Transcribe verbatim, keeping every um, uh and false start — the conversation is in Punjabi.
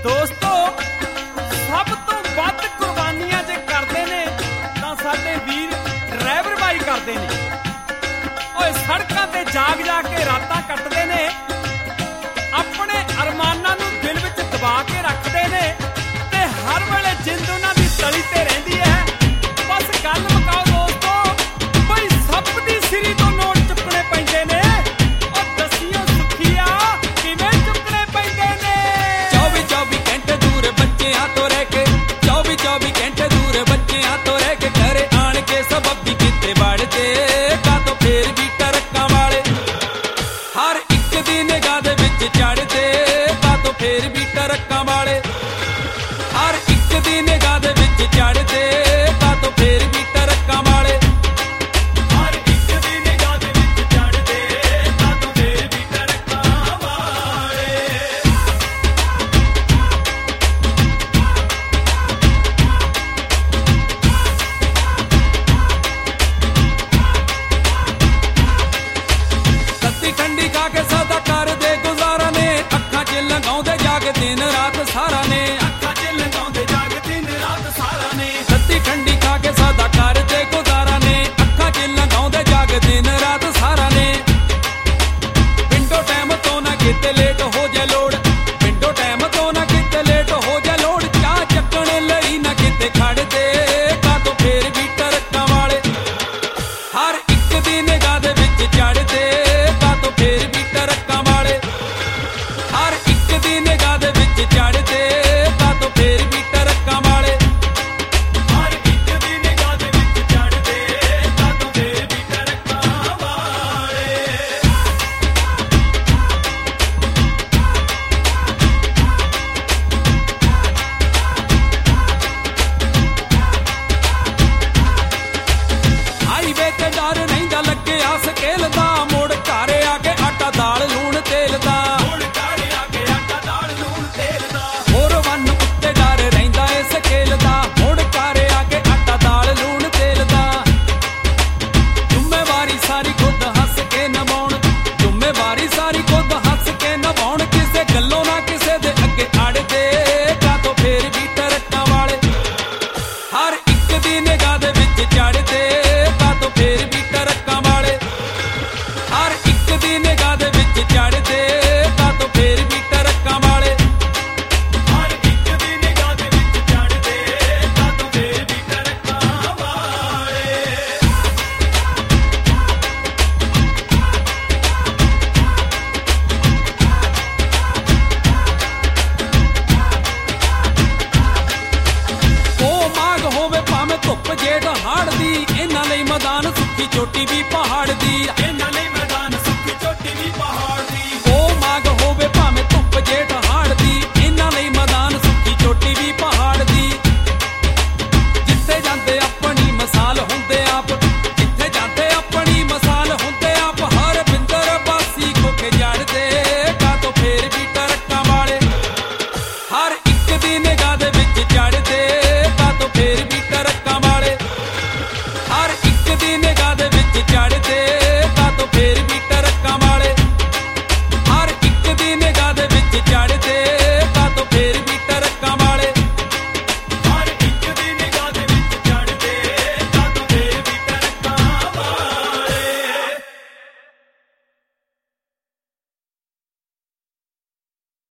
ਦੋਸਤੋ ਸਭ ਤੋਂ ਵੱਧ ਕੁਰਬਾਨੀਆਂ ਜੇ ਕਰਦੇ ਨੇ ਤਾਂ ਸਾਡੇ ਵੀਰ ਡਰਾਈਵਰ ਬਾਈ ਕਰਦੇ ਨੇ। ਓਏ ਸੜਕਾਂ ਤੇ ਜਾਗ ਜਾ ਕੇ ਰਾਤਾਂ ਕੱਟਦੇ ਨੇ, ਆਪਣੇ ਅਰਮਾਨਾਂ ਨੂੰ ਦਿਲ ਵਿੱਚ ਦਬਾ ਕੇ ਰੱਖਦੇ ਨੇ ਤੇ ਹਰ ਵੇਲੇ ਜਿੰਦ ਉਹਨਾਂ ਦੀ ਤਲੀ ਤੇ ਰਹਿੰਦੀ ਹੈ। ਬਸ ਗੱਲ ਮੁਕਾਓ ਦੋਸਤੋ, ਬਈ ਸੱਪ ਦੀ ਸਿਰੀ ਤੋਂ ਨੋਟ ਚੁੱਕਣੇ ਪੈਂਦੇ ਨੇ। ਉਹ ਦੱਸਿਓ ਸੁਖੀਆ ਕਿਵੇਂ ਚੁੱਕਣੇ ਪੈਂਦੇ ਨੇ। चौबी चौबी घंटे दूर बच्चियां तो रह के, चौबी चौबी घंटे दूर बच्चियां तो रह के घरे आन के सबब भी किते बढ़ते का तो फिर भी टरक्कां वाले हर एक दी निगाह दे विच चढ़ते का तो फिर भी टरक्कां वाले हर एक दी निगाह दे विच चढ़ते का तो फिर भी टरक्कां वाले हर एक दी निगाह दे विच चढ़दे का तो फिर भी टरक्कां वाले। तत्ती ठंडी खा के सदा कर दे गुजारा ने अखां च लगाउंदे जाग दिन रात सारा ने ਅੱਖਾਂ 'ਚ ਲਗਾਉਂਦੇ ਜਾਗ ਦਿਨ ਰਾਤ ਸਾਰਾ ਨੇ। तत्ती ठंडी खा के सदा कर दे गुजारा ने अखां च लगाउंदे जाग दिन रात सारा ने विंडो टाइम तो ना किते लेट हो जा लोड़ विंडो टाइम तो ना किते लेट हो जा लोड़ चाह चक्कण लई ना किते खड़ दे का तो फिर भी टरक्कां वाले हर एक दी निगाह दे विच चढ़दे का तो फिर भी टरक्कां वाले हर एक दी निगाह दे विच चढ़दे का तो फिर भी टरक्कां वाले हर एक दी निगाह दे विच चढ़दे का तो फिर भी टरक्कां वाले। ਹਾਈਵੇ ਤੇ ਡਰ ਰਹਿੰਦਾ ਲੱਗਿਆ ਸਕੇਲ ਦਾ ਮੋੜ ਘਰ ਆ ਕੇ ਆਟਾ ਦਾਲ ਲੂਣ ਤੇਲ ਦਾ ਹੁਣ ਘਰ ਆ ਕੇ ਆਟਾ ਦਾਲ ਲੂਣ ਤੇਲ ਦਾ। ਹੋਰ ਵੰਨ ਉੱਤੇ ਡਰ ਰਹਿੰਦਾ ਏ ਸਕੇਲ ਦਾ ਮੋੜ ਘਰ ਆ ਕੇ ਆਟਾ ਦਾਲ ਲੂਣ ਤੇਲ ਦਾ ਜ਼ਿੰਮੇਵਾਰੀ ਸਾਰੀ ਖੁਦ ਹੱਸ ਕੇ ਨਿਭਾਉਣ ਜ਼ਿੰਮੇਵਾਰੀ ਸਾਰੀ ਖੁਦ ਹੱਸ ਕੇ ਨਿਭਾਉਣ ਕਿਸੇ ਗੱਲੋਂ ਨਾ ਕਿਸੇ ਦੇ ਅੱਗੇ ਅੜਦੇ ਕਾ ਤੋਂ ਫੇਰ ਵੀ ਟਰੱਕਾਂ ਵਾਲੇ ਹਰ ਇੱਕ ਦੀ ਨਿਗਾਹ ਦੇ ਵਿੱਚ ਚੜਦੇ ਕਾ ਤੋਂ ਫੇਰ ਵੀ ਟਰੱਕਾਂ ਵਾਲੇ ਹਰ ਇੱਕ ਦੀ ਨਿਗਾਹ ਦੇ ਵਿੱਚ ਚੜਦੇ ਕਾ ਤੋਂ ਫੇਰ ਵੀ ਟਰੱਕਾਂ ਵਾਲੇ ਹਰ ਇੱਕ ਦੀ ਨਿਗਾਹ ਦੇ ਵਿੱਚ ਚੜ੍ਹਦੇ ਤਾਂ ਤੋਂ ਫੇਰ ਵੀ ਟਰੱਕਾਂ ਵਾਲੇ। ਉਹ ਮਾਗ ਹੋਵੇ ਭਾਵੇਂ ਧੁੱਪ ਜੇਠ ਹਾੜ ਦੀ ਇਹਨਾਂ ਲਈ ਮੈਦਾਨ ਸੁੱਕੀ ਚੋਟੀ ਵੀ ਪਹਾੜ ਦੀ ਇਹਨਾਂ ਲਈ ਮੈਦਾਨ ਸੁੱਕੀ ਚੋਟੀ ਵੀ ਪਹਾੜ ਦੀ। ਉਹ ਮਾਗ ਹੋਵੇ ਭਾਵੇਂ ਧੁੱਪ ਜੇਠ ਹਾੜ ਦੀ ਇਹਨਾਂ ਲਈ ਮੈਦਾਨ ਸੁੱਕੀ ਚੋਟੀ ਵੀ ਪਹਾੜ ਦੀ ਜਿੱਥੇ ਜਾਂਦੇ ਆਪਣੀ ਮਿਸਾਲ ਹੁੰਦੇ ਆਪ ਜਿੱਥੇ ਜਾਂਦੇ ਆਪਣੀ ਮਿਸਾਲ ਹੁੰਦੇ ਆਪ ਹਰ ਬਿੰਦਰ ਬਾਸੀ ਕੋਕੇ ਜੜਦੇ ਕਾ ਤੋਂ ਫੇਰ ਵੀ ਟਰੱਕਾਂ ਵਾਲੇ ਹਰ ਇੱਕ ਦੀ ਨਿਗਾਹ ਦੇ ਵਿੱਚ ਚੜਦੇ ਕਾ ਤੋਂ ਫੇਰ ਵੀ ਟਰੱਕਾਂ ਵਾਲੇ ਹਰ ਇੱਕ ਦੀ ਨਿਗਾਹ ਦੇ ਵਿੱਚ ਚੜਦੇ ਕਾ ਤੋਂ ਫੇਰ ਵੀ ਟਰੱਕਾਂ ਵਾਲੇ ਹਰ ਇੱਕ ਦੀ ਨਿਗਾਹ ਦੇ ਵਿੱਚ ਚੜਦੇ